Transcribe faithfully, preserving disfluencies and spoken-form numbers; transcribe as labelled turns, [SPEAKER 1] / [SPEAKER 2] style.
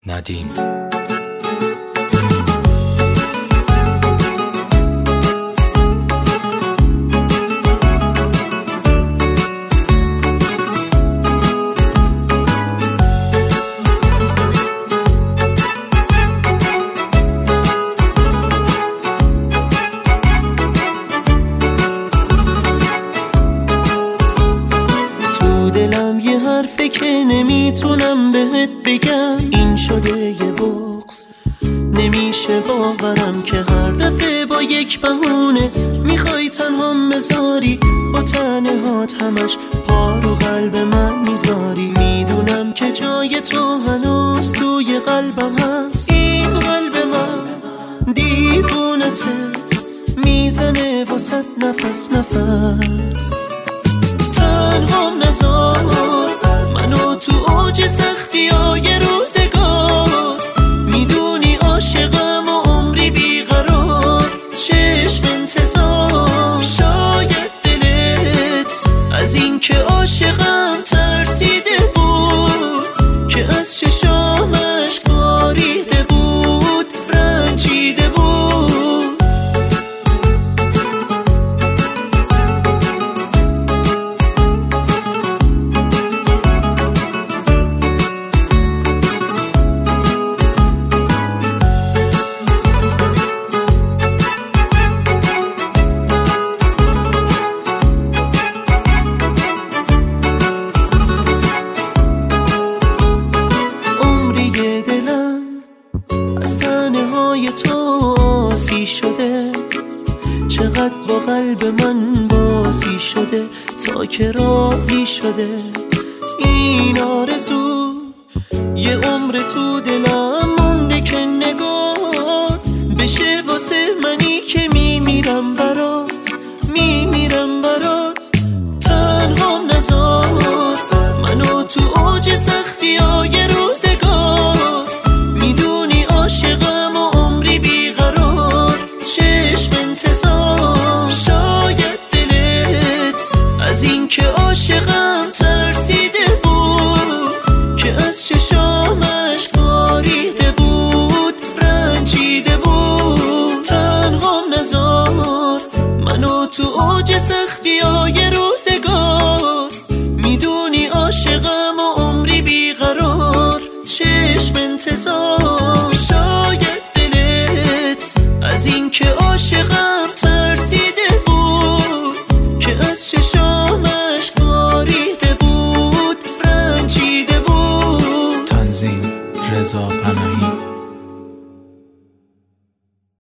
[SPEAKER 1] ندیم.
[SPEAKER 2] دلم یه حرفه که نمیتونم بهت بگم، این شده یه بغض نمیشه باورم که هر دفعه با یک بهونه میخوای تنهام بذاری، با تنهات همش پا رو قلب من میذاری. میدونم که جای تو هنوز توی قلبم هست، این قلب من دیوونتت میزنه واسط نفس نفس. تنهام نذار منو تو اوج سختی های روزگار، میدونی عاشقم و عمری بیقرار، چشم انتظار. شاید دلت از این که عاشقم ترسیده بود، که از چشامش باریده بود، رنجیده بود. تو آسی شده، چقدر با قلب من بازی شده تا که راضی شده. این آرزو یه عمر تو دلم مونده که نگار بشه واسه منی که میمیرم برات، میمیرم برات. تنهام نذار منو تو اوج سختی های روزگار، میدونی عاشقم و عمری بیقرار، چشم انتظار. شاید دلت از این که عاشقم ترسیده بود، که از چشامش باریده بود، رنجیده بود. تنهام نذار منو تو اوج سختی های روزگار، میدونی عاشقم و عمری بیقرار، چشم انتظار. شاید دلت از این که عاشقم ترسیده بود، که از چشامش باریده بود، رنجیده بود.
[SPEAKER 1] تنظیم رضا پناهی.